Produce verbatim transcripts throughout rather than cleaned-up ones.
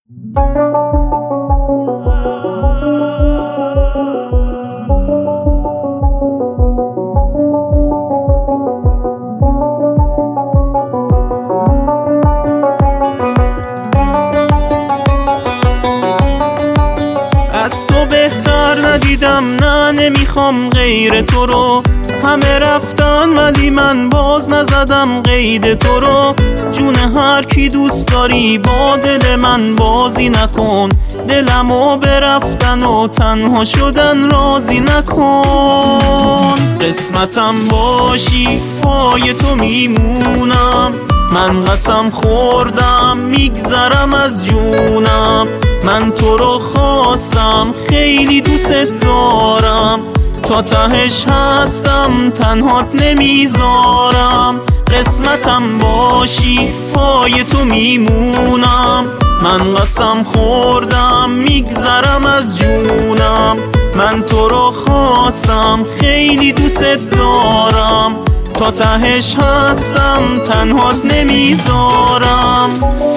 از تو بهتر ندیدم، نه نمیخوام غیر تو رو. همه رفتن ولی من باز نزدم قید تو رو. جون هر کی دوست داری با دل من بازی نکن. دلمو برفتن و تنها شدن راضی نکن. قسمتم باشی پای تو میمونم. من قسم خوردم میگذرم از جونم. من تو رو خواستم خیلی دوست دارم. تا تهش هستم تنهات نمیذارم. قسمتم باشی پای تو میمونم. من قسم خوردم میگذرم از جونم. من تو رو خواستم خیلی دوست دارم. تا تهش هستم تنهات نمیذارم.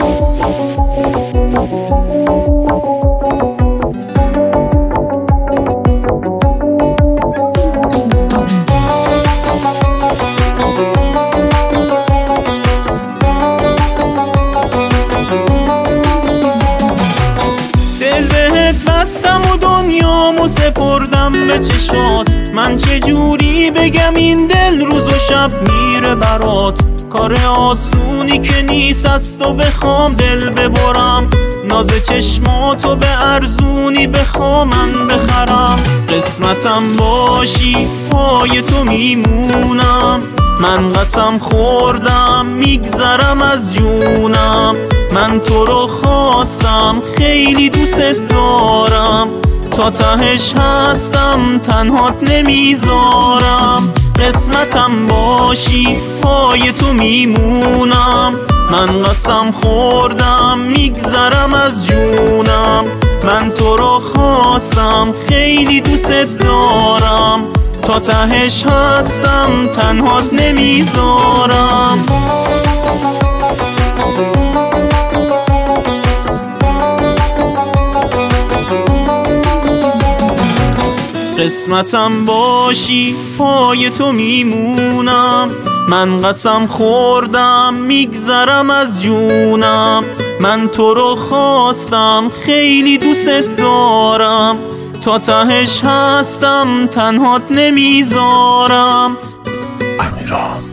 دل بهت بستم و دنیامو سپردم به چشات. من چجوری بگم این دل روز و شب میره برات. کار آسونی که نیست از تو بخوام دل ببرم. ناز چشماتو به ارزونی بخوام من بخرم. قسمتم باشی پای تو میمونم. من قسم خوردم میگذرم از جونم. من تو رو خواستم خیلی دوست دارم. تا تهش هستم تنهات نمیذارم. قسمتم باشی پای تو میمونم. من قسم خوردم میگذرم از جونم. من تو رو خواستم خیلی دوست دارم. تا تهش هستم تنهات نمیذارم. قسمتم باشی پای تو میمونم. من قسم خوردم میگذرم از جونم. من تو رو خواستم خیلی دوست دارم. تا تهش هستم تنهات نمیذارم. امیران